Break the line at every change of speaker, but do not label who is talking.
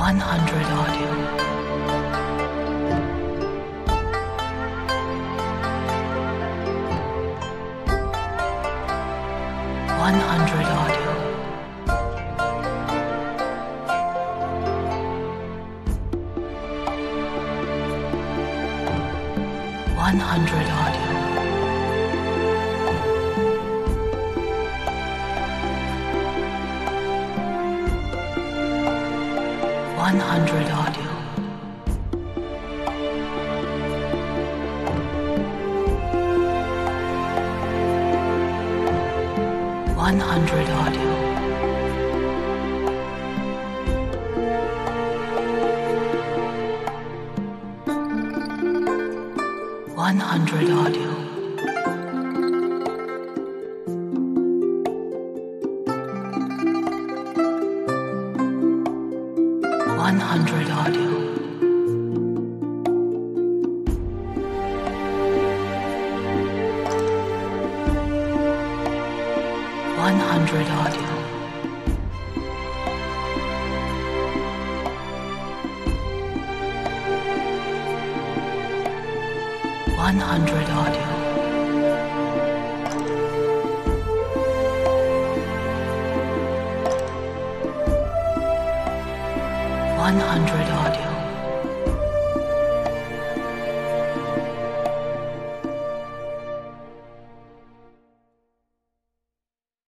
100 audio. 100 audio. 100 audio. 100 audio. 100 audio. 100 audio. 100 audio. 100 audio. 100 audio. 100 audio.